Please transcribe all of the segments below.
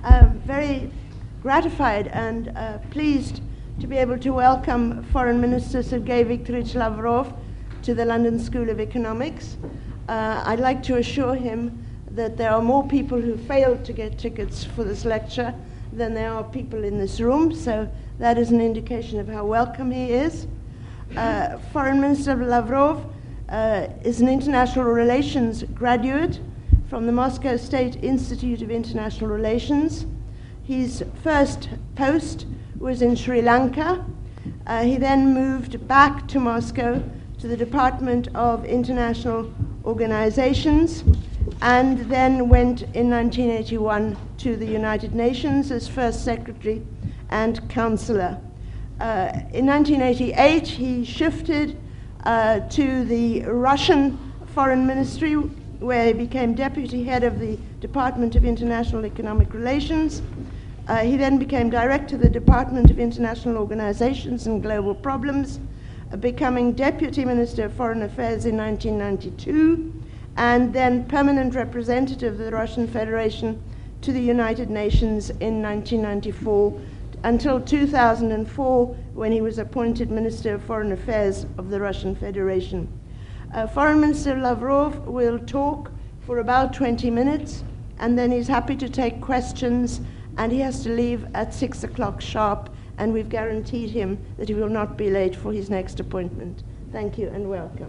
Very gratified and pleased to be able to welcome Foreign Minister Sergei Viktorovich Lavrov to the London School of Economics. I'd like to assure him that there are more people who failed to get tickets for this lecture than there are people in this room, so that is an indication of how welcome he is. Foreign Minister Lavrov is an international relations graduate from the Moscow State Institute of International Relations. His first post was in Sri Lanka. He then moved back to Moscow to the Department of International Organizations, and then went in 1981 to the United Nations as first secretary and counselor. In 1988, he shifted to the Russian Foreign Ministry, where he became deputy head of the Department of International Economic Relations. He then became director of the Department of International Organizations and Global Problems, becoming Deputy Minister of Foreign Affairs in 1992, and then permanent representative of the Russian Federation to the United Nations in 1994, until 2004, when he was appointed Minister of Foreign Affairs of the Russian Federation. Foreign Minister Lavrov will talk for about 20 minutes, and then he's happy to take questions, and he has to leave at 6 o'clock sharp, and we've guaranteed him that he will not be late for his next appointment. Thank you and welcome.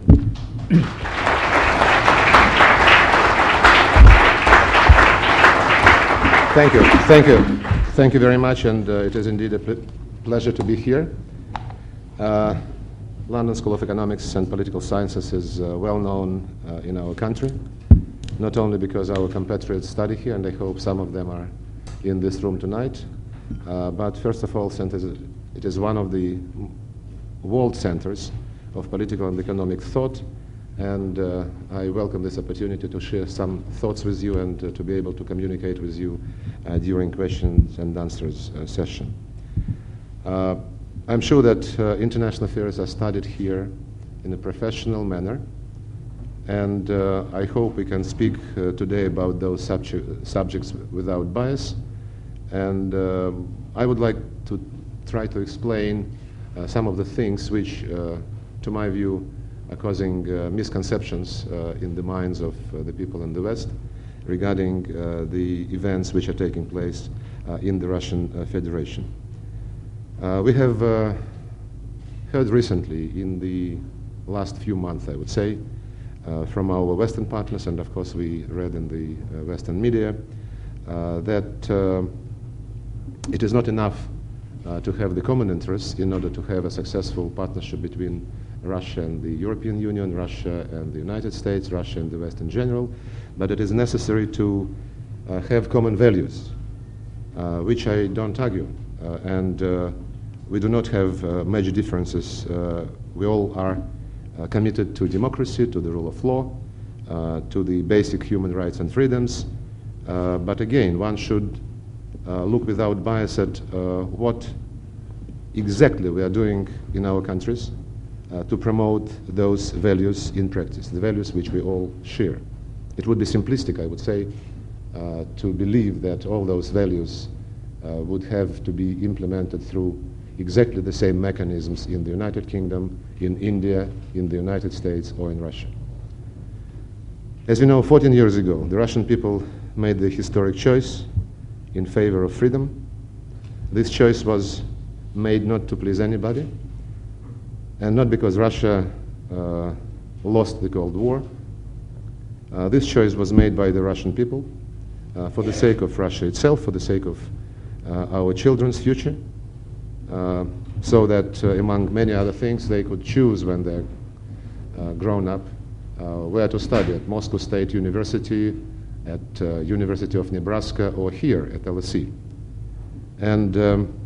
Thank you. Thank you. Thank you very much, and it is indeed a pleasure to be here. London School of Economics and Political Sciences is well known in our country, not only because our compatriots study here, and I hope some of them are in this room tonight, but first of all, since it is one of the world centers of political and economic thought, and I welcome this opportunity to share some thoughts with you and to be able to communicate with you during questions and answers session. I'm sure that international affairs are studied here in a professional manner, and I hope we can speak today about those subjects without bias. And I would like to try to explain some of the things which, to my view, are causing misconceptions in the minds of the people in the West regarding the events which are taking place in the Russian Federation. We have heard recently, in the last few months, I would say, from our Western partners, and of course we read in the Western media, that it is not enough to have the common interests in order to have a successful partnership between Russia and the European Union, Russia and the United States, Russia and the West in general, but it is necessary to have common values, which I don't argue. And we do not have major differences. We all are committed to democracy, to the rule of law, to the basic human rights and freedoms. But again, one should look without bias at what exactly we are doing in our countries to promote those values in practice, the values which we all share. It would be simplistic, I would say, to believe that all those values would have to be implemented through exactly the same mechanisms in the United Kingdom, in India, in the United States, or in Russia. As you know, 14 years ago, the Russian people made the historic choice in favor of freedom. This choice was made not to please anybody, and not because Russia lost the Cold War. This choice was made by the Russian people for the sake of Russia itself, for the sake of our children's future, so that among many other things they could choose when they're grown up where to study, at Moscow State University, at University of Nebraska, or here at LSE. And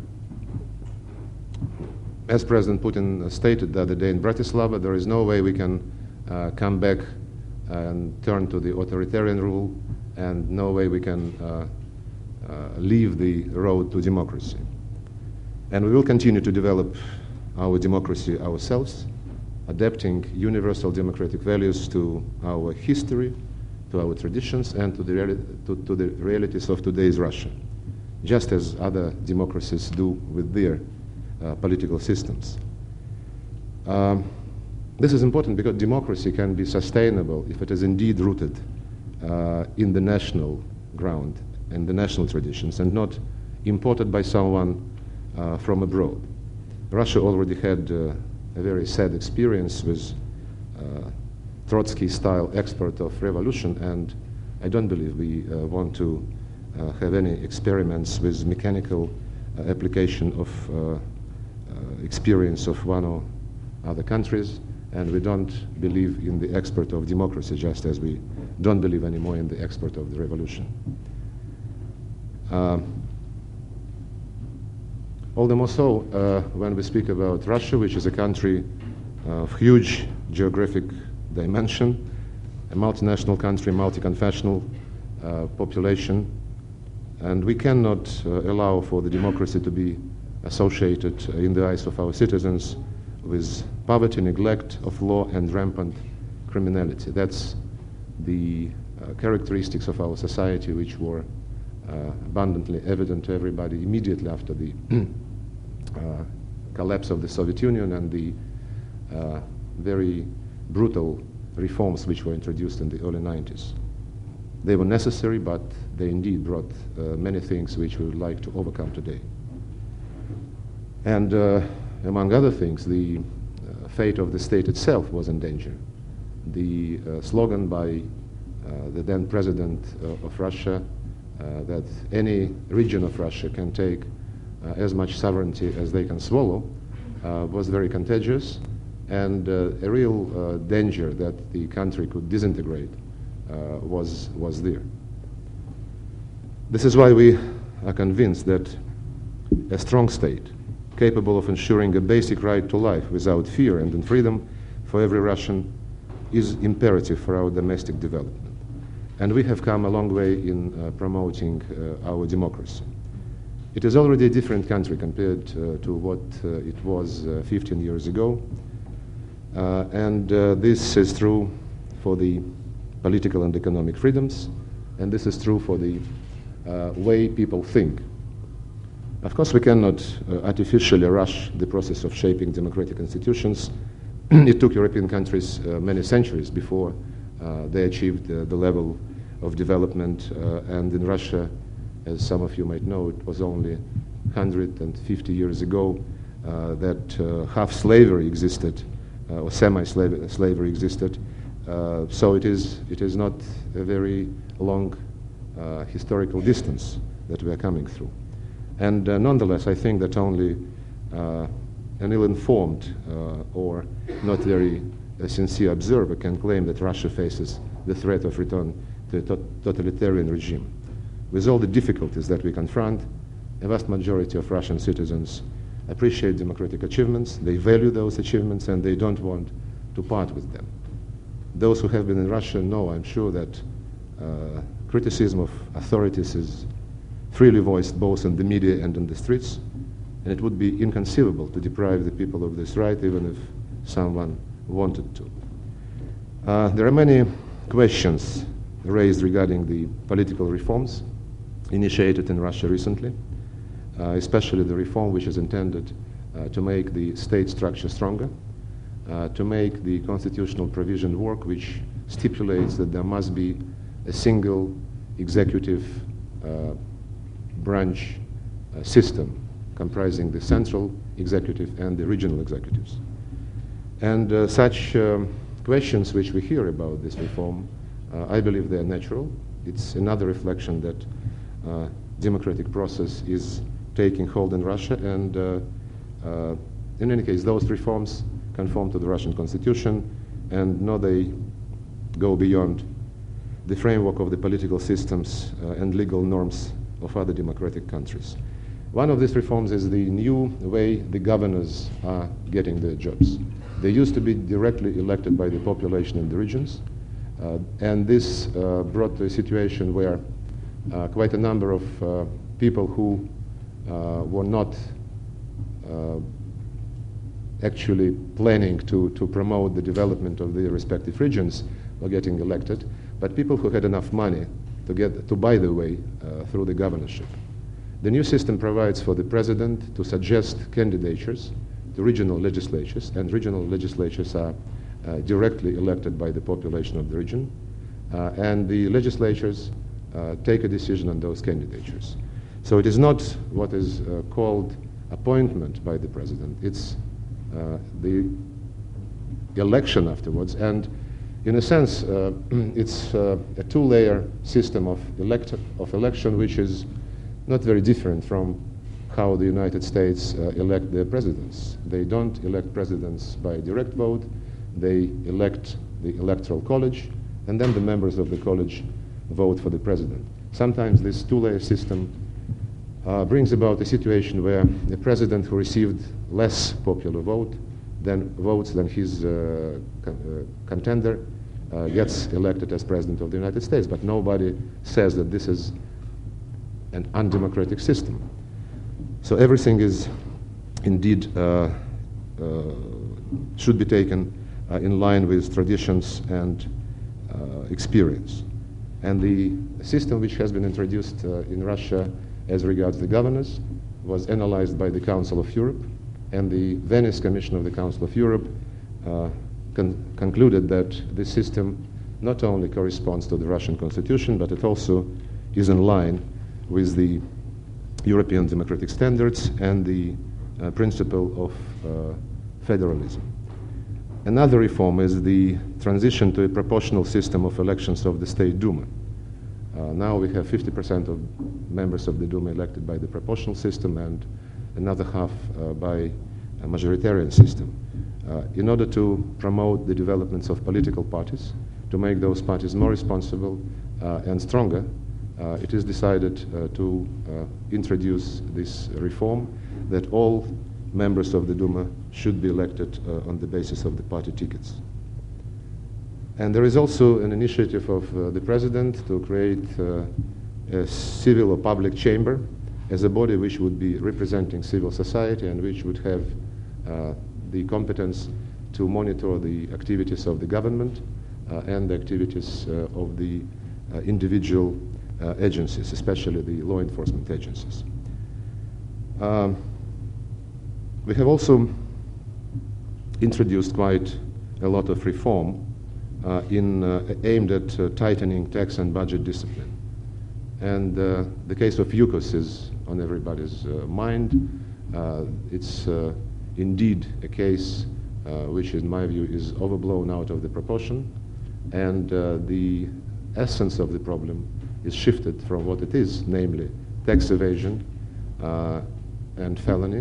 as President Putin stated the other day in Bratislava, there is no way we can come back and turn to the authoritarian rule, and no way we can leave the road to democracy. And we will continue to develop our democracy ourselves, adapting universal democratic values to our history, to our traditions, and to the realities of today's Russia. just as other democracies do with their political systems. This is important because democracy can be sustainable if it is indeed rooted in the national ground and the national traditions and not imported by someone from abroad. Russia already had a very sad experience with Trotsky-style expert of revolution, and I don't believe we want to have any experiments with mechanical application of experience of one or other countries, and we don't believe in the expert of democracy, just as we don't believe anymore in the expert of the revolution. All the more so when we speak about Russia, which is a country of huge geographic dimension, a multinational country, multi-confessional population, and we cannot allow for the democracy to be associated in the eyes of our citizens with poverty, neglect of law, and rampant criminality. That's the characteristics of our society which were abundantly evident to everybody immediately after the collapse of the Soviet Union and the very brutal reforms which were introduced in the early 90s. They were necessary, but they indeed brought many things which we would like to overcome today. And among other things, the fate of the state itself was in danger. The slogan by the then president of Russia that any region of Russia can take as much sovereignty as they can swallow was very contagious, and a real danger that the country could disintegrate was there. This is why we are convinced that a strong state, capable of ensuring a basic right to life without fear and in freedom for every Russian, is imperative for our domestic development. And we have come a long way in promoting our democracy. It is already a different country compared to what it was 15 years ago. And this is true for the political and economic freedoms, and this is true for the way people think. Of course, we cannot artificially rush the process of shaping democratic institutions. It took European countries many centuries before they achieved the level of development, and in Russia, as some of you might know, it was only 150 years ago that half slavery existed, or semi-slavery existed. So it is not a very long historical distance that we are coming through. And nonetheless, I think that only an ill-informed or not very sincere observer can claim that Russia faces the threat of return to a totalitarian regime. With all the difficulties that we confront, a vast majority of Russian citizens appreciate democratic achievements, they value those achievements, and they don't want to part with them. Those who have been in Russia know, I'm sure, that criticism of authorities is freely voiced both in the media and in the streets, and it would be inconceivable to deprive the people of this right, even if someone wanted to. There are many questions raised regarding the political reforms initiated in Russia recently, especially the reform which is intended to make the state structure stronger, to make the constitutional provision work, which stipulates that there must be a single executive branch system comprising the central executive and the regional executives. And such questions which we hear about this reform, I believe they are natural. It's another reflection that democratic process is taking hold in Russia, and in any case, those reforms conform to the Russian constitution, and no, they go beyond the framework of the political systems and legal norms of other democratic countries. One of these reforms is the new way the governors are getting their jobs. They used to be directly elected by the population in the regions, and this brought to a situation where quite a number of people who were not actually planning to promote the development of their respective regions were getting elected, but people who had enough money to buy their way through the governorship. The new system provides for the president to suggest candidatures to regional legislatures, and regional legislatures are directly elected by the population of the region, and the legislatures take a decision on those candidatures. So it is not what is called appointment by the president, it's the election afterwards, and in a sense it's a two-layer system of election which is not very different from how the United States elect their presidents. They don't elect presidents by direct vote, they elect the Electoral College, and then the members of the college vote for the president. Sometimes this two-layer system brings about a situation where a president who received less popular votes than his contender gets elected as president of the United States, but nobody says that this is an undemocratic system. So everything is indeed should be taken in line with traditions and experience. And the system which has been introduced in Russia as regards the governors was analyzed by the Council of Europe, and the Venice Commission of the Council of Europe concluded that this system not only corresponds to the Russian constitution, but it also is in line with the European democratic standards and the principle of federalism. Another reform is the transition to a proportional system of elections of the State Duma. Now we have 50% of members of the Duma elected by the proportional system and another half by a majoritarian system. In order to promote the developments of political parties, to make those parties more responsible and stronger, it is decided to introduce this reform that all members of the Duma should be elected on the basis of the party tickets. And there is also an initiative of the president to create a civil or public chamber as a body which would be representing civil society and which would have the competence to monitor the activities of the government and the activities of the individual agencies, especially the law enforcement agencies. We have also introduced quite a lot of reform aimed at tightening tax and budget discipline. And the case of UCOS is on everybody's mind. It's indeed a case which, in my view, is overblown out of the proportion, and the essence of the problem is shifted from what it is, namely tax evasion and felony,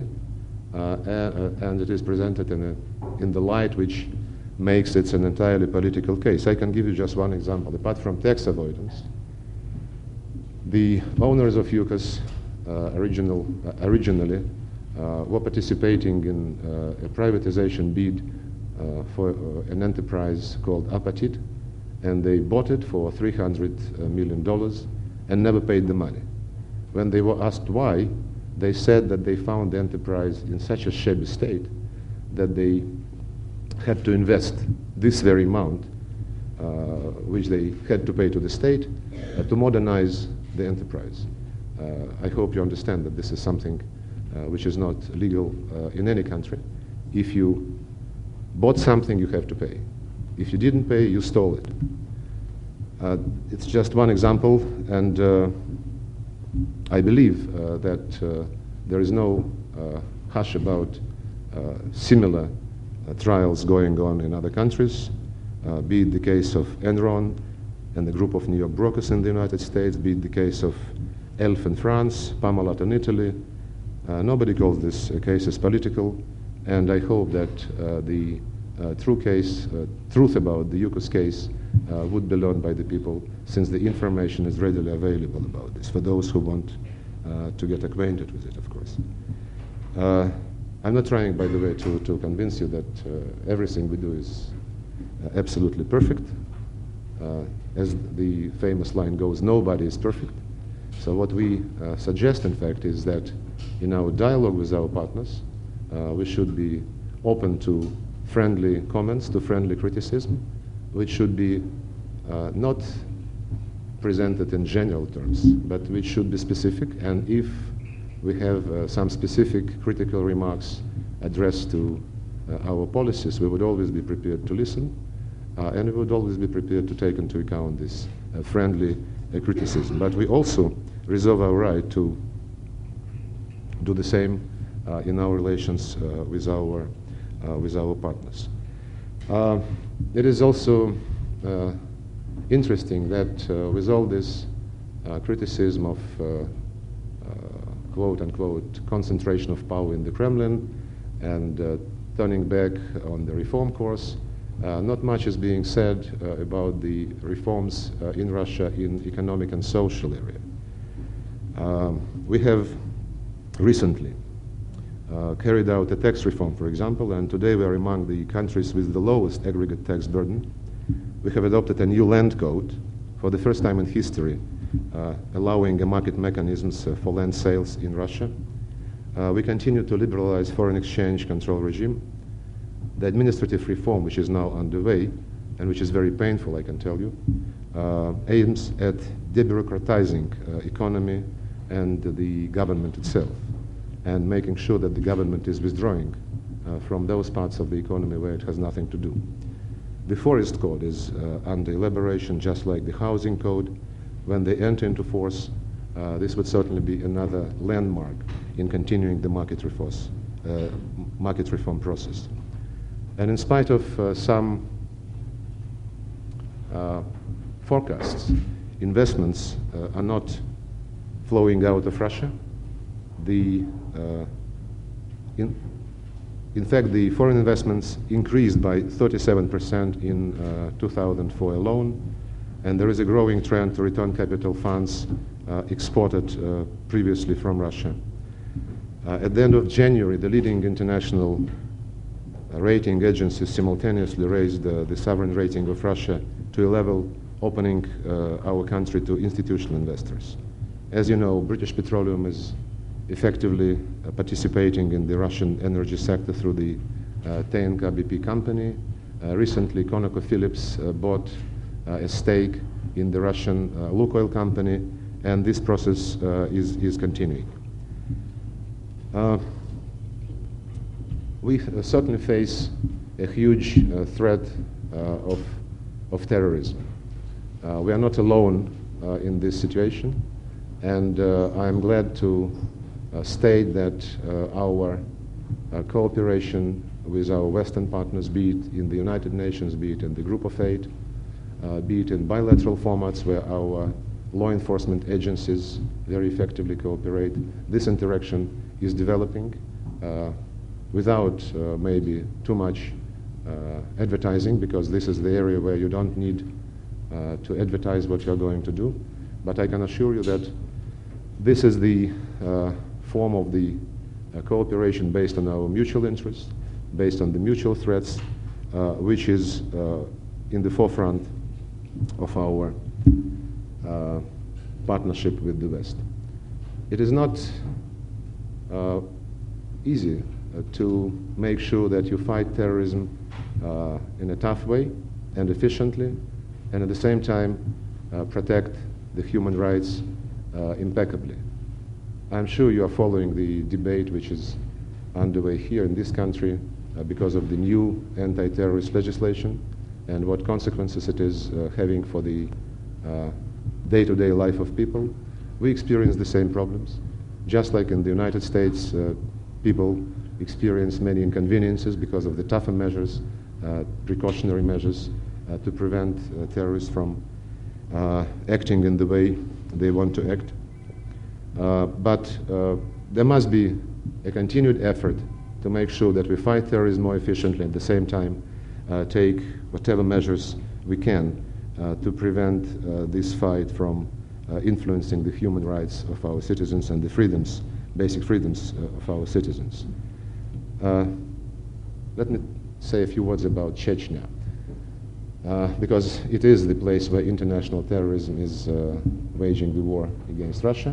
and it is presented in the light which makes it an entirely political case. I can give you just one example. Apart from tax avoidance, the owners of UCOS originally were participating in a privatization bid for an enterprise called Apatit, and they bought it for $300 million and never paid the money. When they were asked why, they said that they found the enterprise in such a shabby state that they had to invest this very amount, which they had to pay to the state, to modernize the enterprise. I hope you understand that this is something which is not legal in any country. If you bought something, you have to pay. If you didn't pay, you stole it. It's just one example, and I believe that there is no hush about similar trials going on in other countries, be it the case of Enron and the group of New York brokers in the United States, be it the case of ELF in France, Parmalat in Italy. Nobody calls this cases political, and I hope that the truth about the UCOS case would be learned by the people, since the information is readily available about this, for those who want to get acquainted with it, of course. I'm not trying, by the way, to convince you that everything we do is absolutely perfect. As the famous line goes, nobody is perfect. So what we suggest, in fact, is that in our dialogue with our partners, we should be open to friendly comments, to friendly criticism, which should be not presented in general terms, but which should be specific. And if we have some specific critical remarks addressed to our policies, we would always be prepared to listen, and we would always be prepared to take into account this friendly criticism. But we also reserve our right to do the same in our relations with our partners. It is also interesting that with all this criticism of quote-unquote concentration of power in the Kremlin and turning back on the reform course, not much is being said about the reforms in Russia in economic and social area. We have recently carried out a tax reform, for example, and today we are among the countries with the lowest aggregate tax burden. We have adopted a new land code for the first time in history, allowing market mechanisms for land sales in Russia. We continue to liberalize foreign exchange control regime. The administrative reform, which is now underway, and which is very painful, I can tell you, aims at debureaucratizing economy and the government itself, and making sure that the government is withdrawing from those parts of the economy where it has nothing to do. The Forest Code is under elaboration, just like the Housing Code. When they enter into force, this would certainly be another landmark in continuing the market reform process. And in spite of some forecasts, investments are not flowing out of Russia. In fact, the foreign investments increased by 37% in 2004 alone, and there is a growing trend to return capital funds exported previously from Russia. At the end of January, the leading international rating agencies simultaneously raised the sovereign rating of Russia to a level opening our country to institutional investors. As you know, British Petroleum is effectively participating in the Russian energy sector through the TNK BP company. Recently, ConocoPhillips bought a stake in the Russian Lukoil company, and this process is continuing. We certainly face a huge threat of terrorism. We are not alone in this situation, and I am glad to state that our cooperation with our Western partners, be it in the United Nations, be it in the Group of Eight, be it in bilateral formats where our law enforcement agencies very effectively cooperate, this interaction is developing without maybe too much advertising, because this is the area where you don't need to advertise what you're going to do. But I can assure you that this is the form of the cooperation based on our mutual interests, based on the mutual threats, which is in the forefront of our partnership with the West. It is not easy to make sure that you fight terrorism in a tough way and efficiently, and at the same time protect the human rights impeccably. I'm sure you are following the debate which is underway here in this country because of the new anti-terrorist legislation and what consequences it is having for the day-to-day life of people. We experience the same problems. Just like in the United States, people experience many inconveniences because of the tougher measures, precautionary measures to prevent terrorists from acting in the way they want to act. But there must be a continued effort to make sure that we fight terrorism more efficiently, at the same time take whatever measures we can to prevent this fight from influencing the human rights of our citizens and the freedoms, basic freedoms of our citizens. Let me say a few words about Chechnya, because it is the place where international terrorism is waging the war against Russia.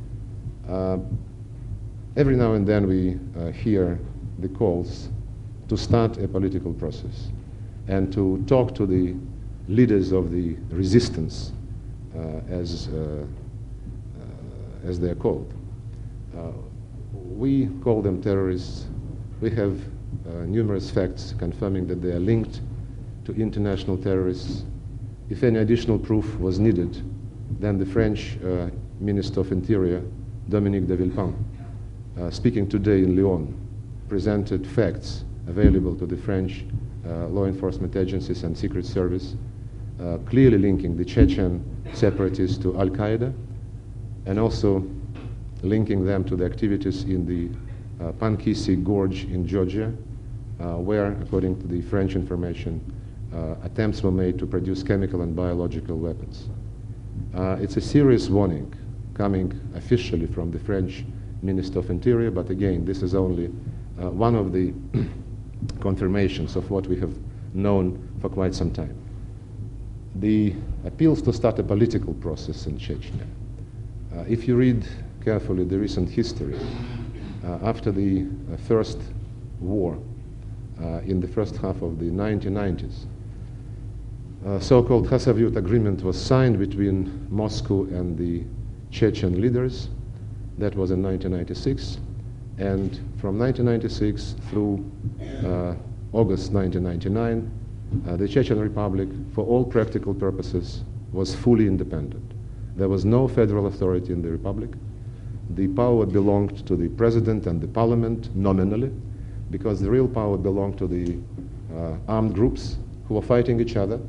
Every now and then we hear the calls to start a political process and to talk to the leaders of the resistance, as they are called. We call them terrorists. We have numerous facts confirming that they are linked to international terrorists. If any additional proof was needed, then the French Minister of Interior, Dominique de Villepin, speaking today in Lyon, presented facts available to the French law enforcement agencies and Secret Service, clearly linking the Chechen separatists to Al-Qaeda, and also linking them to the activities in the Pankisi Gorge in Georgia, where, according to the French information, attempts were made to produce chemical and biological weapons. It's a serious warning coming officially from the French Minister of Interior, but again, this is only one of the confirmations of what we have known for quite some time. The appeals to start a political process in Chechnya. If you read carefully the recent history, after the first war in the first half of the 1990s, so-called Khasavyurt agreement was signed between Moscow and the Chechen leaders. That was in 1996. And from 1996 through August 1999, the Chechen Republic, for all practical purposes, was fully independent. There was no federal authority in the republic. The power belonged to the president and the parliament nominally, because the real power belonged to the armed groups who were fighting each other,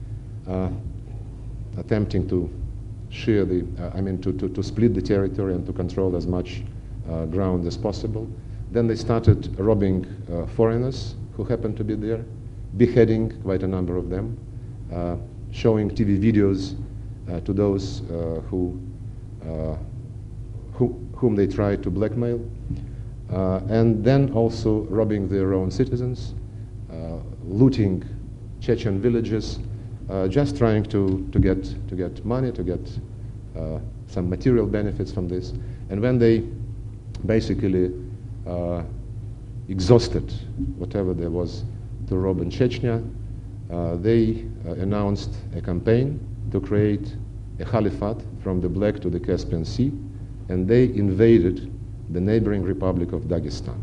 attempting to share the, to split the territory and to control as much ground as possible. Then they started robbing foreigners who happened to be there, beheading quite a number of them, showing TV videos to those whom they tried to blackmail, and then also robbing their own citizens, looting Chechen villages, just trying to get money, to get some material benefits from this. And when they basically exhausted whatever there was to rob in Chechnya, they announced a campaign to create a caliphate from the Black to the Caspian Sea, and they invaded the neighboring Republic of Dagestan.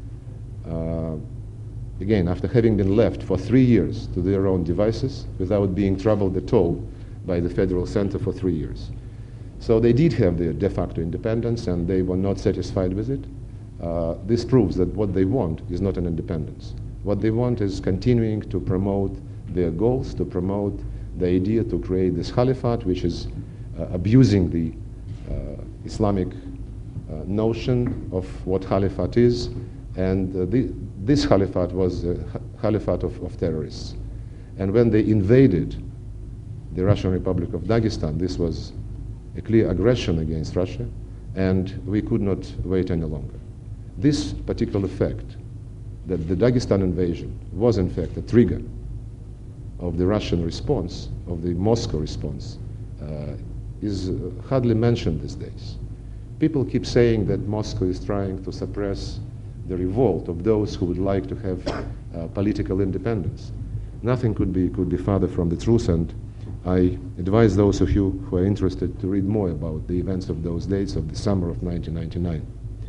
Again, after having been left for 3 years to their own devices without being troubled at all by the federal center for 3 years. So they did have their de facto independence, and they were not satisfied with it. This proves that what they want is not an independence. What they want is continuing to promote their goals, to promote the idea to create this caliphate, which is abusing the Islamic notion of what caliphate is, and this caliphate was a caliphate of terrorists. And when they invaded the Russian Republic of Dagestan, this was a clear aggression against Russia, and we could not wait any longer. This particular fact, that the Dagestan invasion was in fact a trigger of the Russian response, of the Moscow response, is hardly mentioned these days. People keep saying that Moscow is trying to suppress the revolt of those who would like to have political independence. Nothing could be farther from the truth, and I advise those of you who are interested to read more about the events of those dates of the summer of 1999.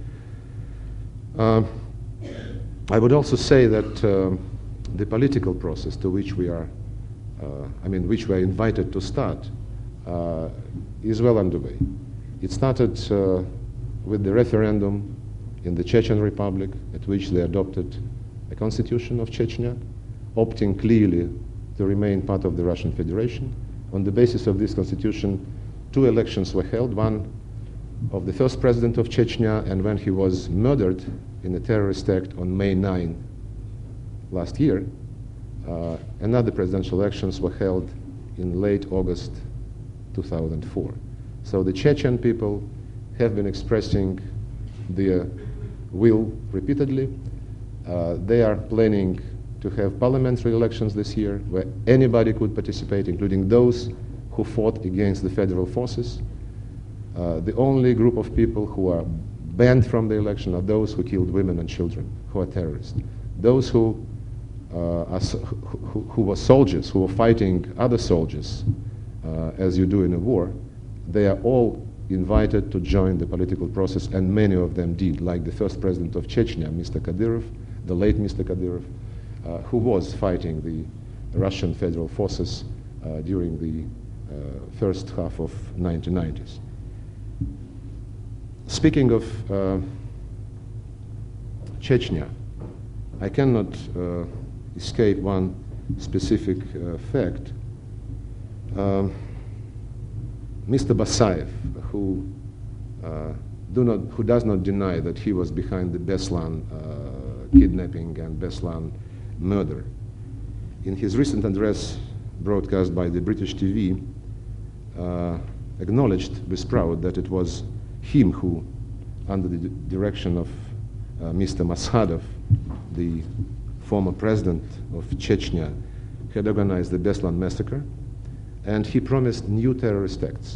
I would also say that the political process to which we are, which we are invited to start, is well underway. It started with the referendum in the Chechen Republic, at which they adopted a constitution of Chechnya, opting clearly to remain part of the Russian Federation. On the basis of this constitution, 2 elections were held, one of the first president of Chechnya, and when he was murdered in a terrorist act on May 9 last year, another presidential elections were held in late August 2004. So the Chechen people have been expressing their will repeatedly. They are planning to have parliamentary elections this year where anybody could participate, including those who fought against the federal forces. The only group of people who are banned from the election are those who killed women and children, who are terrorists. Those who were soldiers, who were fighting other soldiers, as you do in a war, they are all invited to join the political process, and many of them did, like the first president of Chechnya, Mr. Kadyrov, the late Mr. Kadyrov, who was fighting the Russian federal forces during the first half of 1990s. Speaking of Chechnya, I cannot escape one specific fact. Mr. Basayev, who does not deny that he was behind the Beslan kidnapping and Beslan murder, in his recent address broadcast by the British TV, acknowledged with pride that it was him who, under the direction of Mr. Maskhadov, the former president of Chechnya, had organized the Beslan massacre, and he promised new terrorist acts.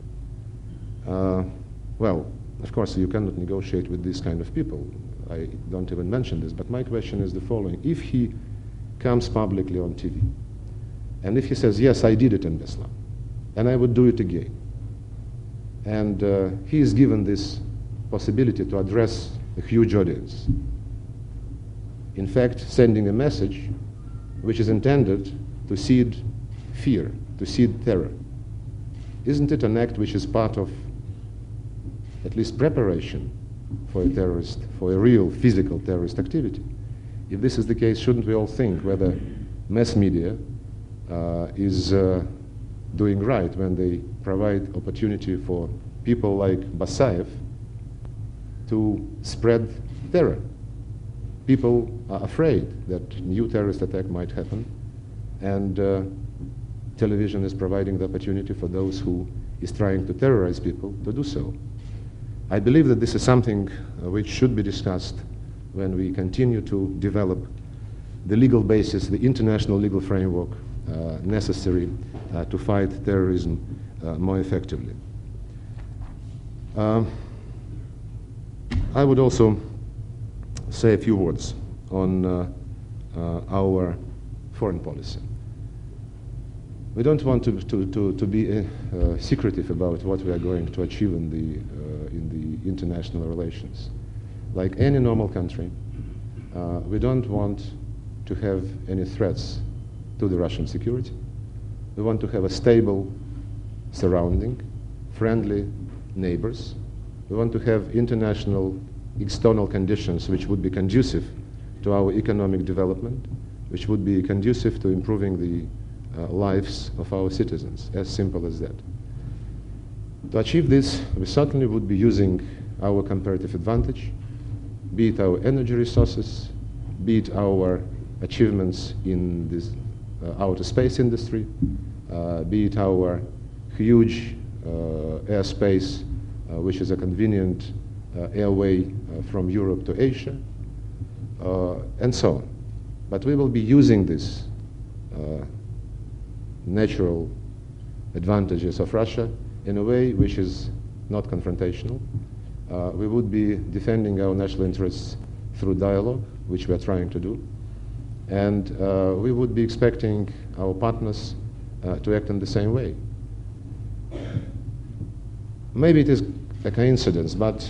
Well, of course, you cannot negotiate with these kind of people. I don't even mention this, but my question is the following. If he comes publicly on TV, and if he says, yes, I did it in Beslan, and I would do it again, and he is given this possibility to address a huge audience, in fact, sending a message which is intended to seed fear, to seed terror. Isn't it an act which is part of at least preparation for a terrorist, for a real physical terrorist activity? If this is the case, shouldn't we all think whether mass media is doing right when they provide opportunity for people like Basayev to spread terror? People are afraid that new terrorist attack might happen, and television is providing the opportunity for those who is trying to terrorize people to do so. I believe that this is something which should be discussed when we continue to develop the legal basis, the international legal framework necessary to fight terrorism more effectively. I would also say a few words on our foreign policy. We don't want to be secretive about what we are going to achieve in the international relations. Like any normal country, we don't want to have any threats to the Russian security. We want to have a stable surrounding, friendly neighbors. We want to have international external conditions which would be conducive to our economic development, which would be conducive to improving the lives of our citizens, as simple as that. To achieve this, we certainly would be using our comparative advantage, be it our energy resources, be it our achievements in this outer space industry, be it our huge airspace, which is a convenient airway from Europe to Asia, and so on. But we will be using this natural advantages of Russia in a way which is not confrontational. We would be defending our national interests through dialogue, which we are trying to do. And we would be expecting our partners to act in the same way. Maybe it is a coincidence, but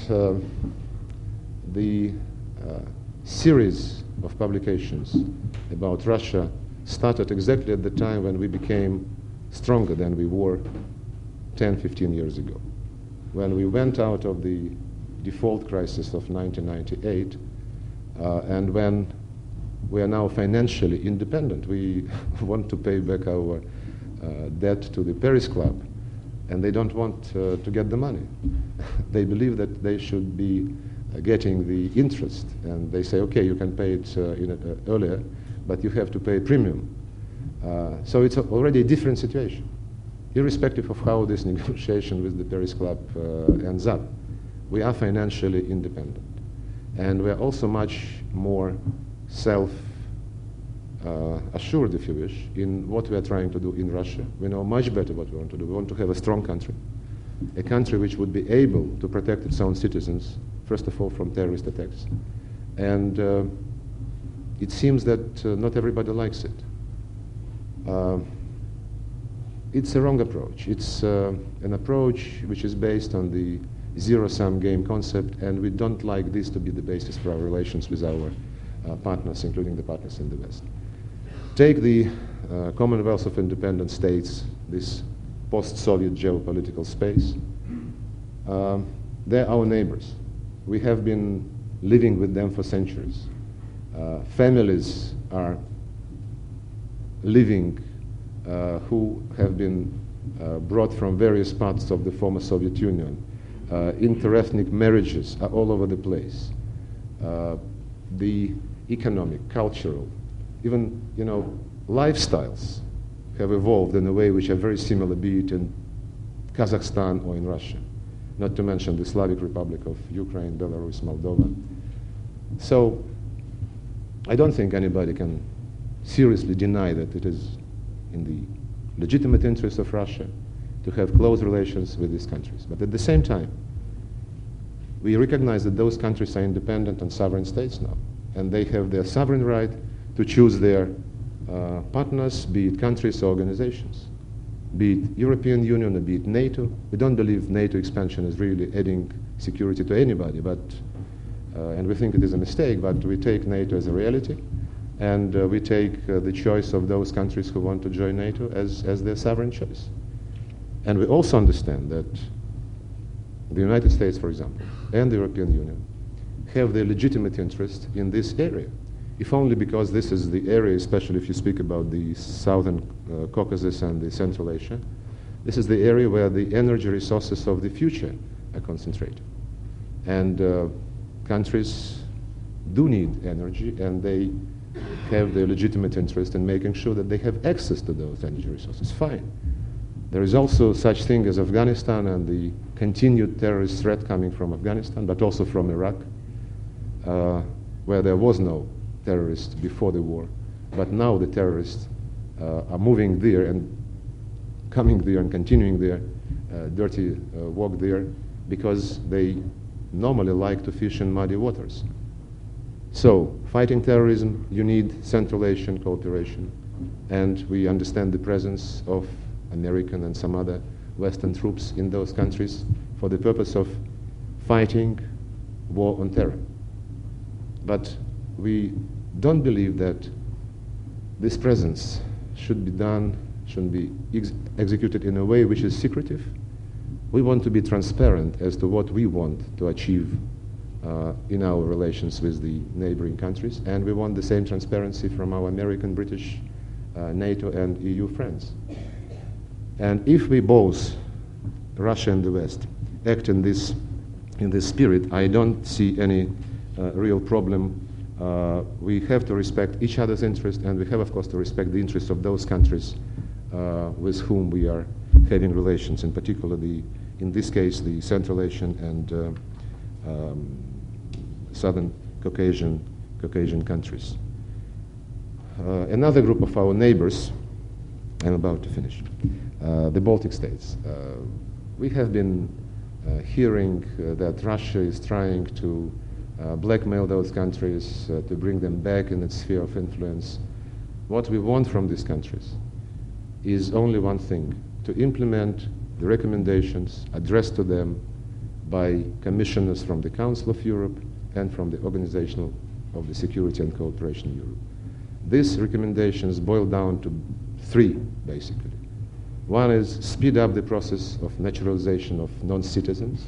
the series of publications about Russia started exactly at the time when we became stronger than we were 10, 15 years ago. When we went out of the default crisis of 1998, and when we are now financially independent. We want to pay back our debt to the Paris Club, and they don't want to get the money. They believe that they should be getting the interest, and they say, okay, you can pay it earlier, but you have to pay premium. So it's already a different situation, irrespective of how this negotiation with the Paris Club ends up. We are financially independent, and we are also much more self-assured, if you wish, in what we are trying to do in Russia. We know much better what we want to do. We want to have a strong country, a country which would be able to protect its own citizens, first of all, from terrorist attacks. And it seems that not everybody likes it. it's a wrong approach. It's an approach which is based on the zero-sum game concept, and we don't like this to be the basis for our relations with our partners, including the partners in the West. Take the Commonwealth of Independent States, this post-Soviet geopolitical space. They're our neighbors. We have been living with them for centuries. Families are living who have been brought from various parts of the former Soviet Union. Interethnic marriages are all over the place. The economic, cultural, even lifestyles have evolved in a way which are very similar, be it in Kazakhstan or in Russia, not to mention the Slavic Republic of Ukraine, Belarus, Moldova. So I don't think anybody can seriously deny that it is in the legitimate interest of Russia to have close relations with these countries. But at the same time, we recognize that those countries are independent and sovereign states now, and they have their sovereign right to choose their partners, be it countries or organizations, be it European Union or be it NATO. We don't believe NATO expansion is really adding security to anybody, but and we think it is a mistake, but we take NATO as a reality, and we take the choice of those countries who want to join NATO as their sovereign choice. And we also understand that the United States, for example, and the European Union have their legitimate interest in this area, if only because this is the area, especially if you speak about the Southern Caucasus and the Central Asia, this is the area where the energy resources of the future are concentrated. And countries do need energy, and they have their legitimate interest in making sure that they have access to those energy resources. Fine. There is also such thing as Afghanistan and the continued terrorist threat coming from Afghanistan, but also from Iraq, where there was no terrorists before the war. But now the terrorists are moving there and coming there and continuing their dirty walk there because they normally like to fish in muddy waters. So, fighting terrorism, you need Central Asian cooperation, and we understand the presence of American and some other Western troops in those countries for the purpose of fighting war on terror. But we don't believe that this presence should be executed in a way which is secretive. We want to be transparent as to what we want to achieve in our relations with the neighboring countries, and we want the same transparency from our American, British, NATO and EU friends. And if we both, Russia and the West, act in this spirit, I don't see any real problem. We have to respect each other's interest, and we have, of course, to respect the interests of those countries with whom we are having relations, in particular, in this case, the Central Asian and Southern Caucasian countries. Another group of our neighbors, I'm about to finish, the Baltic states. We have been hearing that Russia is trying to blackmail those countries to bring them back in its sphere of influence. What we want from these countries is only one thing: to implement the recommendations addressed to them by commissioners from the Council of Europe and from the Organization of the Security and Cooperation in Europe. These recommendations boil down to three, basically. One is speed up the process of naturalization of non-citizens.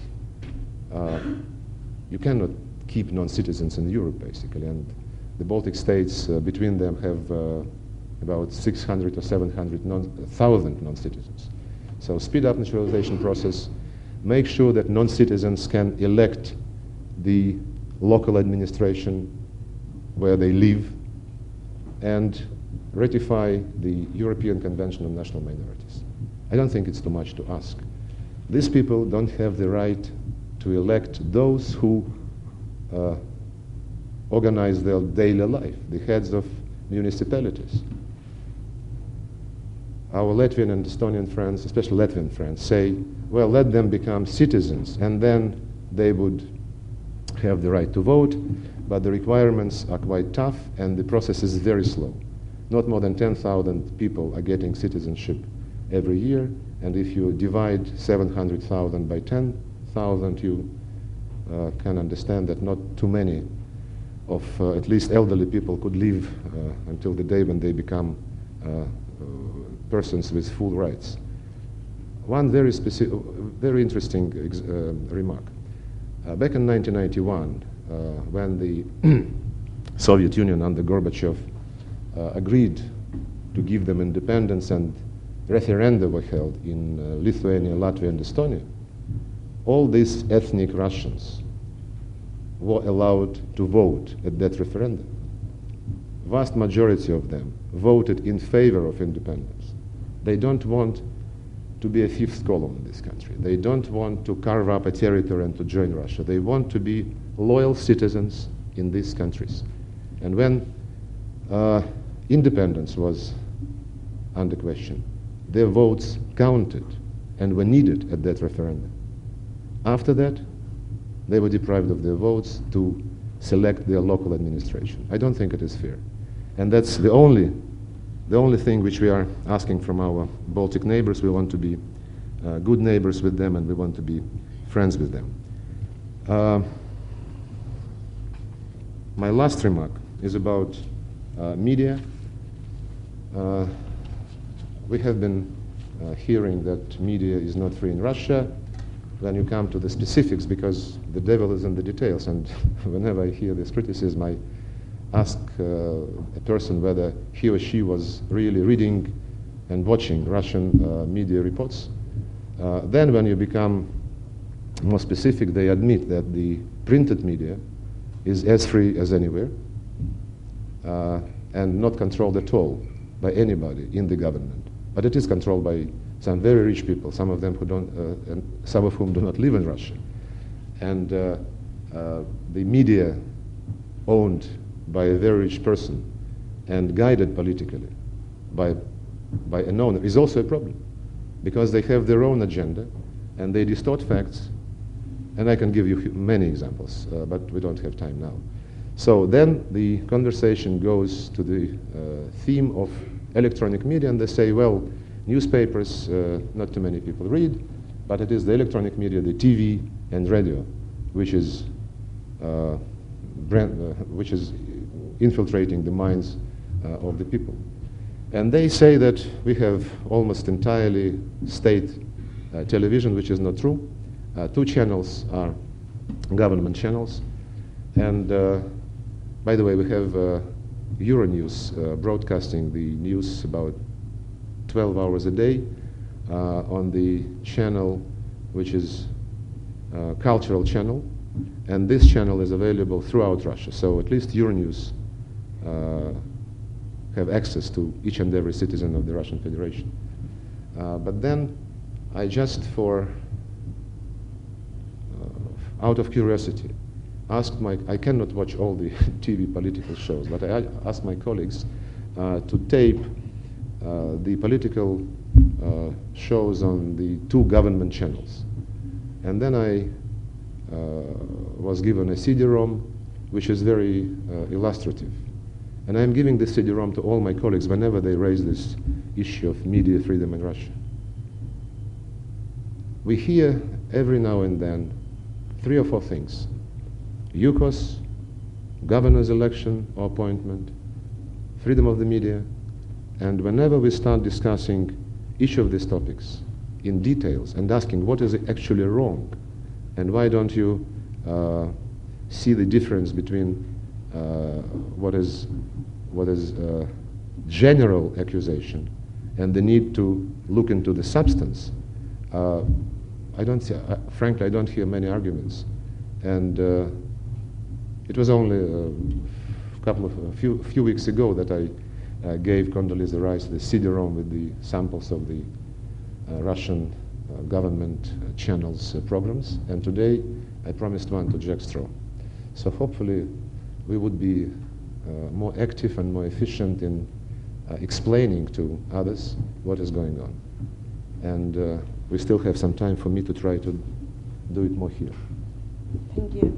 You cannot keep non-citizens in Europe, basically, and the Baltic states, between them, have about 600 or 700,000 non-citizens. So speed up naturalization process, make sure that non-citizens can elect the local administration where they live, and ratify the European Convention on National Minorities. I don't think it's too much to ask. These people don't have the right to elect those who organize their daily life, the heads of municipalities. Our Latvian and Estonian friends, especially Latvian friends, say, well, let them become citizens, and then they would have the right to vote, but the requirements are quite tough, and the process is very slow. Not more than 10,000 people are getting citizenship every year, and if you divide 700,000 by 10,000, you can understand that not too many of at least elderly people could live until the day when they become persons with full rights. One very interesting remark. Back in 1991, when the Soviet Union under Gorbachev agreed to give them independence and referenda were held in Lithuania, Latvia, and Estonia, all these ethnic Russians were allowed to vote at that referendum. Vast majority of them voted in favor of independence. They don't want to be a fifth column in this country. They don't want to carve up a territory and to join Russia. They want to be loyal citizens in these countries. And when independence was under question, their votes counted and were needed at that referendum. After that, they were deprived of their votes to select their local administration. I don't think it is fair. And that's the only thing which we are asking from our Baltic neighbors. We want to be good neighbors with them, and we want to be friends with them. My last remark is about media. We have been hearing that media is not free in Russia. When you come to the specifics, because the devil is in the details, and whenever I hear this criticism, I ask a person whether he or she was really reading and watching Russian media reports. Then when you become more specific, they admit that the printed media is as free as anywhere and not controlled at all by anybody in the government. But it is controlled by some very rich people, some of them who don't, and some of whom do not live in Russia. And the media owned by a very rich person and guided politically by an owner is also a problem, because they have their own agenda and they distort facts. And I can give you many examples, but we don't have time now. So then the conversation goes to the theme of electronic media, and they say, well, newspapers, not too many people read, but it is the electronic media, the TV and radio, which is infiltrating the minds of the people. And they say that we have almost entirely state television, which is not true. 2 channels are government channels. And by the way, we have Euronews broadcasting the news about 12 hours a day on the channel, which is cultural channel. And this channel is available throughout Russia. So at least Euronews have access to each and every citizen of the Russian Federation. But then I just out of curiosity, asked I cannot watch all the TV political shows, but I asked my colleagues to tape the political shows on the 2 government channels. And then I was given a CD-ROM, which is very illustrative. And I'm giving this CD-ROM to all my colleagues whenever they raise this issue of media freedom in Russia. We hear every now and then 3 or 4 things: UCOS, governor's election or appointment, freedom of the media. And whenever we start discussing each of these topics in details and asking what is actually wrong, and why don't you see the difference between what is general accusation and the need to look into the substance, frankly, I don't hear many arguments. And it was only a few weeks ago that I gave Condoleezza Rice the CD-ROM with the samples of the Russian government channels programs, and today I promised one to Jack Straw. So hopefully we would be more active and more efficient in explaining to others what is going on. And we still have some time for me to try to do it more here. Thank you.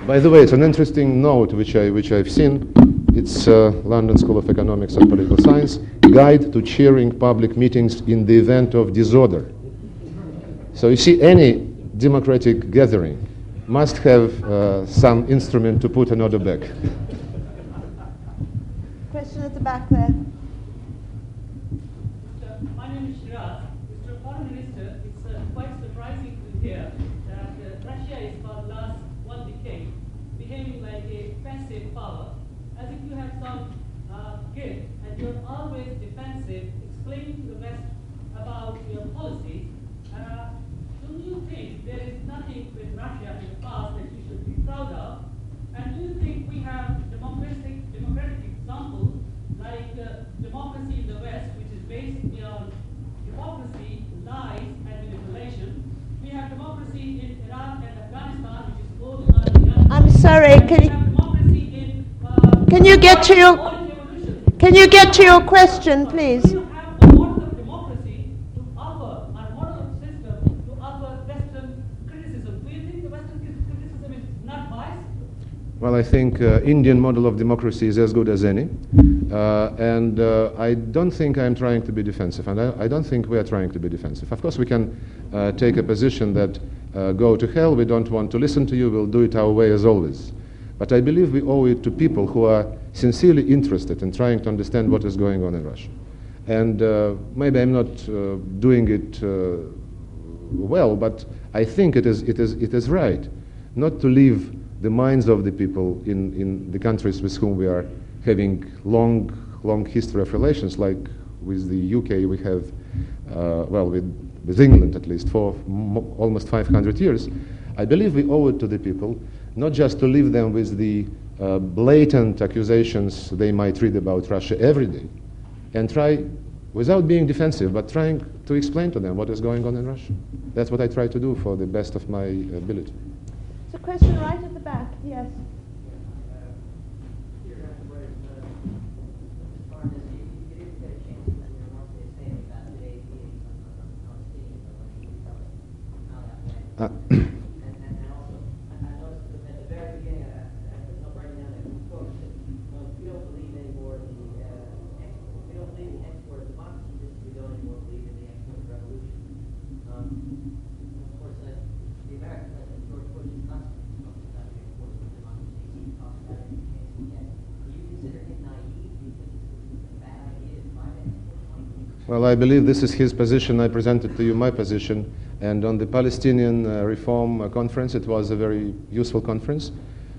By the way, it's an interesting note which I've seen. It's London School of Economics and Political Science, Guide to Chairing Public Meetings in the Event of Disorder. So you see, any democratic gathering must have some instrument to put an order back. Question at the back there. My name is Shiraz. Mr. Foreign Minister, it's quite surprising to hear that Russia is for the last 1 decade behaving like a passive power, as if you have some gift and you're always defensive, explaining to the West about your policies. Do you think there is nothing with Russia in the past that you should be proud of? And do you think we have democratic examples like democracy in the West, which is basically on hypocrisy, lies, and manipulation? We have democracy in Iraq and Afghanistan, which is both on I'm sorry, can you get to your question, please? Do you have a model of democracy to offer, a model of system to offer Western criticism? Do you think the Western criticism is not biased? Well, I think Indian model of democracy is as good as any. And I don't think I'm trying to be defensive, and I don't think we are trying to be defensive. Of course, we can take a position that go to hell, we don't want to listen to you, we'll do it our way as always. But I believe we owe it to people who are sincerely interested in trying to understand what is going on in Russia. And maybe I'm not doing it well, but I think it is right not to leave the minds of the people in the countries with whom we are having long history of relations, like with the UK we have, with England at least, for almost 500 years. I believe we owe it to the people not just to leave them with the blatant accusations they might read about Russia every day, and try, without being defensive, but trying to explain to them what is going on in Russia. That's what I try to do for the best of my ability. It's a question right at the back, yes. Well, I believe this is his position. I presented to you my position. And on the Palestinian Reform Conference, it was a very useful conference.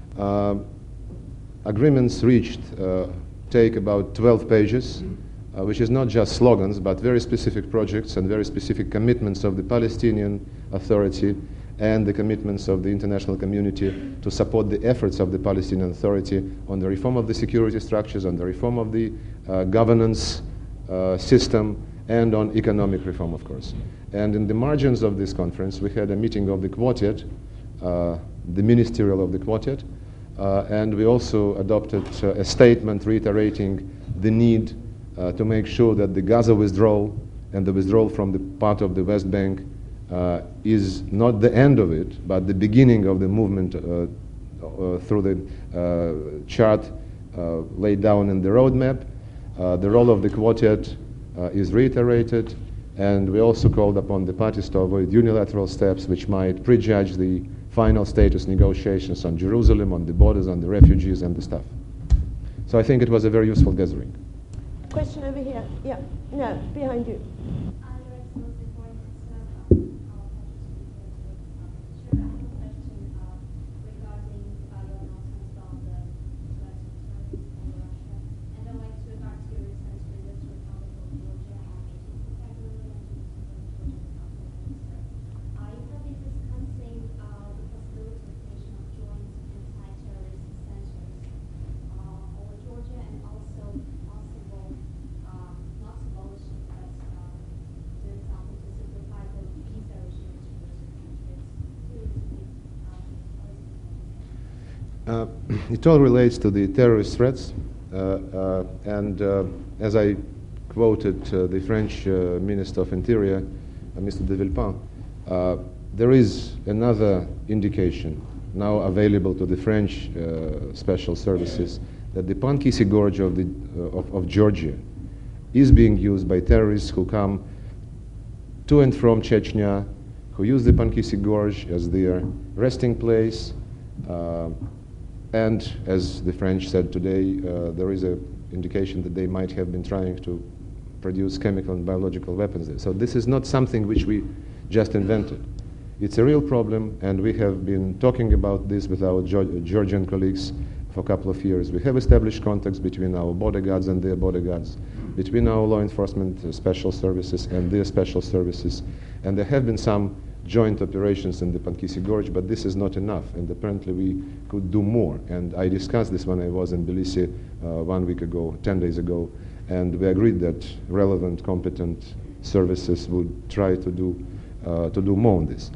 Agreements reached take about 12 pages, which is not just slogans, but very specific projects and very specific commitments of the Palestinian Authority and the commitments of the international community to support the efforts of the Palestinian Authority on the reform of the security structures, on the reform of the governance system, and on economic reform, of course. And in the margins of this conference, we had a meeting of the Quartet, the ministerial of the Quartet, and we also adopted a statement reiterating the need to make sure that the Gaza withdrawal and the withdrawal from the part of the West Bank is not the end of it, but the beginning of the movement through the chart laid down in the roadmap. The role of the Quartet is reiterated, and we also called upon the parties to avoid unilateral steps which might prejudge the final status negotiations on Jerusalem, on the borders, on the refugees and the stuff. So I think it was a very useful gathering. Question over here. Yeah. No, behind you. It all relates to the terrorist threats, and as I quoted the French Minister of Interior, Mr. de Villepin, there is another indication now available to the French special services, that the Pankisi Gorge of Georgia is being used by terrorists who come to and from Chechnya, who use the Pankisi Gorge as their resting place. And as the French said today, there is an indication that they might have been trying to produce chemical and biological weapons there. So this is not something which we just invented. It's a real problem, and we have been talking about this with our Georgian colleagues for a couple of years. We have established contacts between our border guards and their border guards, between our law enforcement special services and their special services, and there have been some joint operations in the Pankisi Gorge, but this is not enough, and apparently we could do more. And I discussed this when I was in Tbilisi 1 week ago, 10 days ago, and we agreed that relevant, competent services would try to do more on this.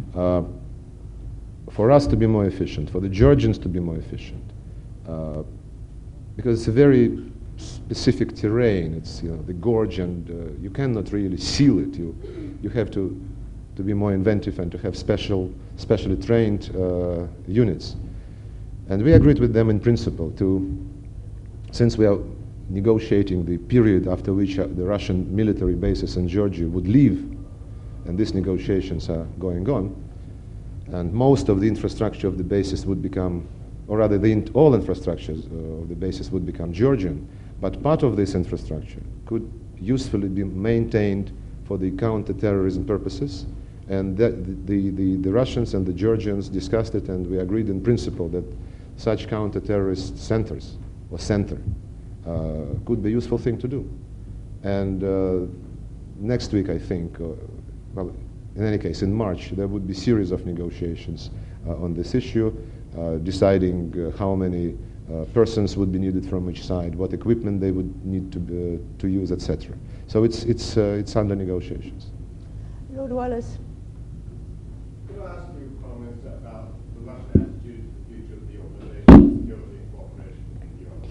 For us to be more efficient, for the Georgians to be more efficient, because it's a very specific terrain. It's the gorge, and you cannot really seal it. You have to be more inventive and to have specially trained units. And we agreed with them in principle since we are negotiating the period after which the Russian military bases in Georgia would leave, and these negotiations are going on, and most of the infrastructure of the bases would become, or rather all infrastructures of the bases would become Georgian, but part of this infrastructure could usefully be maintained for the counter-terrorism purposes. And the Russians and the Georgians discussed it, and we agreed in principle that such counter-terrorist centers, or center, could be a useful thing to do. And next week, I think, well, in any case, in March, there would be a series of negotiations on this issue, deciding how many persons would be needed from each side, what equipment they would need to use, etc. So it's under negotiations. Lord Wallace. Could I ask you a comment about the Russian attitude to the future of the Organization of Security and Cooperation in Europe?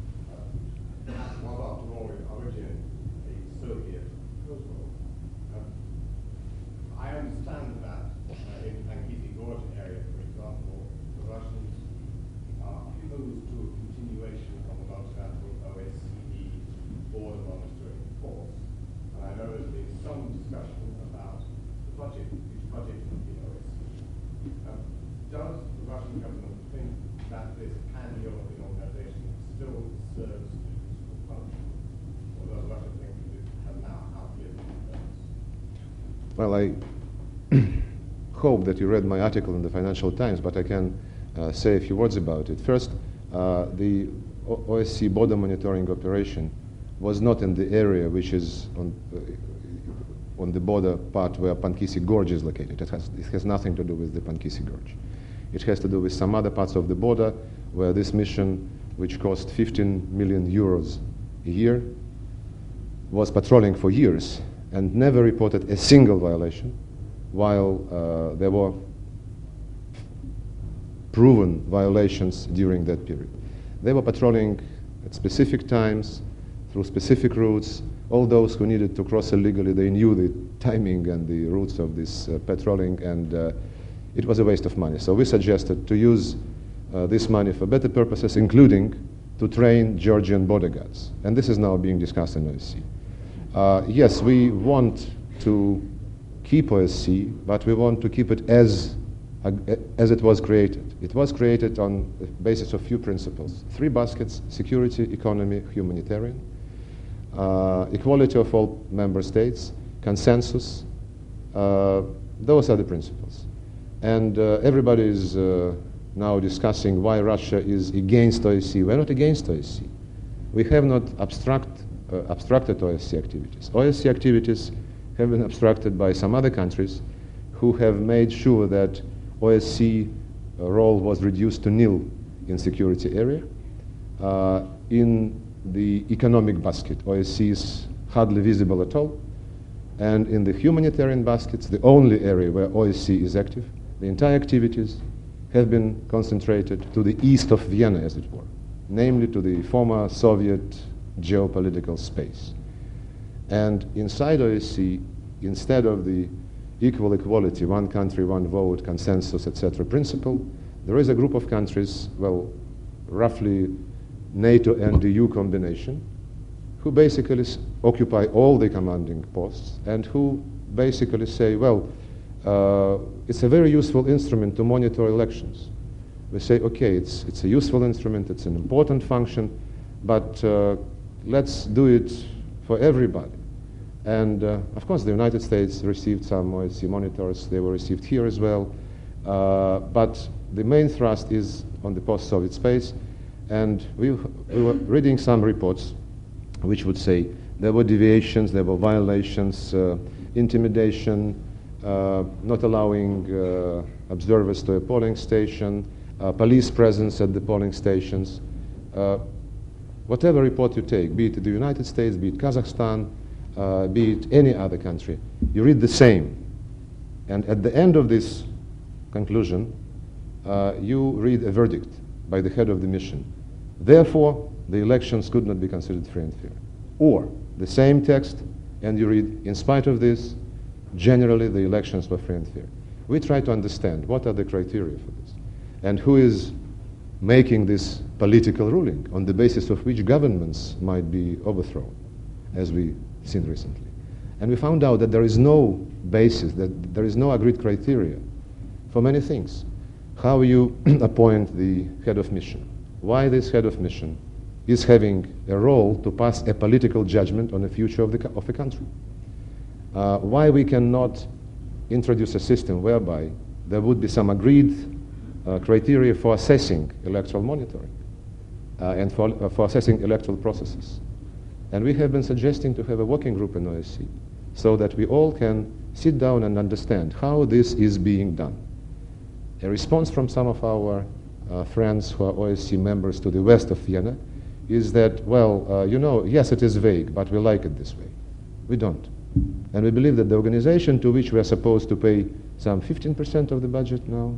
Was, after all, originally a Soviet Kosovo. I understand that in the Pankisi Gorge area, for example, the Russians are opposed to a continuation of the multilateral OSCE border monitoring force. And I know there's been some discussion about the budget, future budget of the OSCE. Does the Russian government think that this pan-European organization still serves its useful function? Or does Russia think that it has now outlived its purpose? Well, I hope that you read my article in the Financial Times, but I can say a few words about it. First, the OSCE border monitoring operation was not in the area which is on the border part where Pankisi Gorge is located. It has nothing to do with the Pankisi Gorge. It has to do with some other parts of the border where this mission, which cost 15 million euros a year, was patrolling for years and never reported a single violation, while there were proven violations during that period. They were patrolling at specific times, through specific routes. All those who needed to cross illegally, they knew the timing and the routes of this patrolling, and it was a waste of money. So we suggested to use this money for better purposes, including to train Georgian border guards. And this is now being discussed in OSCE. Yes, we want to keep OSCE, but we want to keep it as it was created. It was created on the basis of few principles. 3 baskets: security, economy, humanitarian. Equality of all member states, consensus. Those are the principles. And everybody is now discussing why Russia is against OSCE. We're not against OSCE. We have not abstracted OSCE activities. OSCE activities have been abstracted by some other countries who have made sure that OSCE role was reduced to nil in security area. In the economic basket, OSCE is hardly visible at all. And in the humanitarian baskets, the only area where OSCE is active, the entire activities have been concentrated to the east of Vienna, as it were, namely to the former Soviet geopolitical space. And inside OSCE, instead of the equality, one country, one vote, consensus, etc. principle, there is a group of countries, well, roughly NATO and the EU combination, who basically occupy all the commanding posts and who basically say, well, it's a very useful instrument to monitor elections. We say, okay, it's a useful instrument, it's an important function, but let's do it for everybody. And of course, the United States received some OSCE monitors. They were received here as well. But the main thrust is on the post-Soviet space. And we were reading some reports which would say there were deviations, there were violations, intimidation, not allowing observers to a polling station, police presence at the polling stations. Whatever report you take, be it the United States, be it Kazakhstan, be it any other country, you read the same. And at the end of this conclusion, you read a verdict by the head of the mission. Therefore, the elections could not be considered free and fair. Or the same text, and you read, in spite of this, generally the elections were free and fair. We try to understand what are the criteria for this, and who is making this political ruling on the basis of which governments might be overthrown, as we've seen recently. And we found out that there is no basis, that there is no agreed criteria for many things. How you appoint the head of mission, why this head of mission is having a role to pass a political judgment on the future of a country. Why we cannot introduce a system whereby there would be some agreed criteria for assessing electoral monitoring and for assessing electoral processes. And we have been suggesting to have a working group in OSCE so that we all can sit down and understand how this is being done. A response from some of our friends who are OSCE members to the west of Vienna is that, well, you know, yes, it is vague, but we like it this way. We don't. And we believe that the organization to which we are supposed to pay some 15% of the budget now,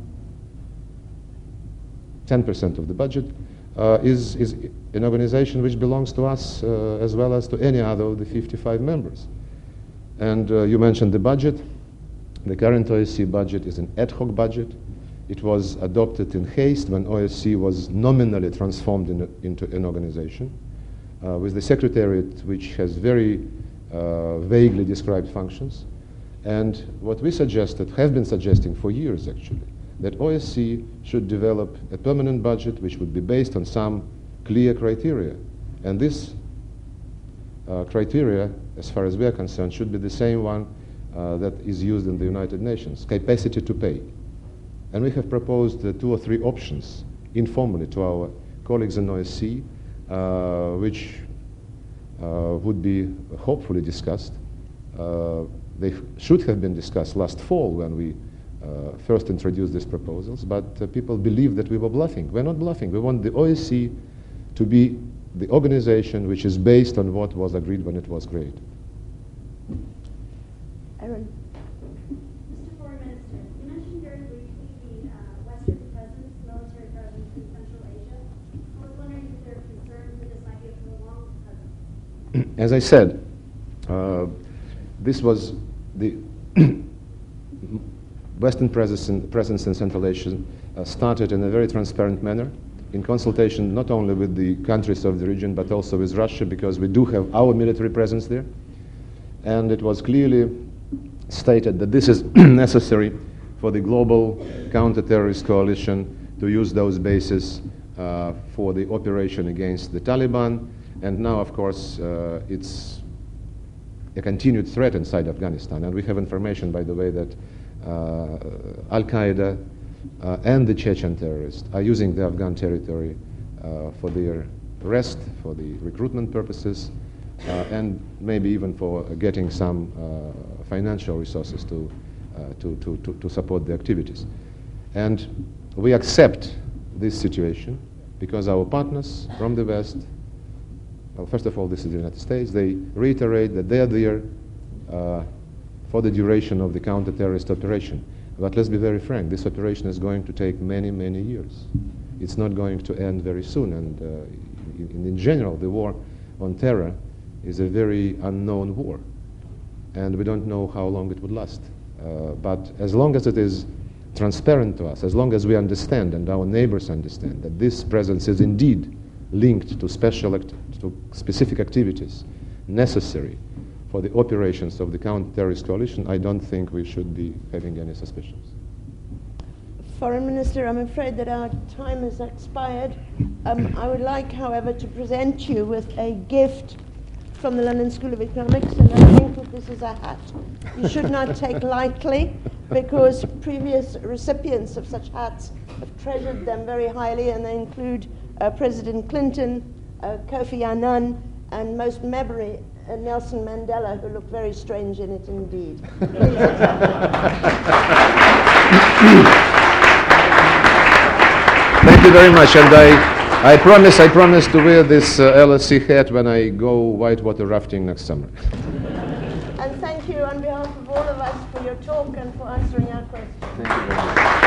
10% of the budget, is an organization which belongs to us as well as to any other of the 55 members. And you mentioned the budget. The current OSCE budget is an ad hoc budget. It was adopted in haste when OSCE was nominally transformed into an organization with the Secretariat, which has very vaguely described functions. And what we suggested, have been suggesting for years actually, that OSCE should develop a permanent budget which would be based on some clear criteria. And this criteria, as far as we are concerned, should be the same one that is used in the United Nations, capacity to pay. And we have proposed 2 or 3 options informally to our colleagues in OSCE, which would be hopefully discussed. They should have been discussed last fall when we first introduced these proposals, but people believe that we were bluffing. We're not bluffing. We want the OSCE to be the organization which is based on what was agreed when it was created. Aaron. Mr. Foreign Minister, you mentioned very briefly the Western presence, military presence in Central Asia. I was wondering if there are concerns that this might be a prolonged presence. As I said, this was the Western presence in Central Asia started in a very transparent manner, in consultation not only with the countries of the region, but also with Russia, because we do have our military presence there. And it was clearly stated that this is necessary for the global counter-terrorist coalition to use those bases for the operation against the Taliban. And now, of course, it's a continued threat inside Afghanistan. And we have information, by the way, that Al-Qaeda and the Chechen terrorists are using the Afghan territory for their arrest, for the recruitment purposes, and maybe even for getting some financial resources to support the activities. And we accept this situation because our partners from the West, well, first of all, this is the United States, they reiterate that they are there for the duration of the counter-terrorist operation. But let's be very frank, this operation is going to take many, many years. It's not going to end very soon, and in general, the war on terror is a very unknown war, and we don't know how long it would last. But as long as it is transparent to us, as long as we understand and our neighbors understand that this presence is indeed linked to specific activities necessary for the operations of the counter-terrorist coalition, I don't think we should be having any suspicions. Foreign Minister, I'm afraid that our time has expired. I would like, however, to present you with a gift from the London School of Economics, and I think that this is a hat. You should not take lightly, because previous recipients of such hats have treasured them very highly, and they include President Clinton, Kofi Annan, and most memory, Nelson Mandela, who looked very strange in it indeed. Thank you very much, and I promise to wear this LSE hat when I go whitewater rafting next summer. And thank you on behalf of all of us for your talk and for answering our questions. Thank you very much.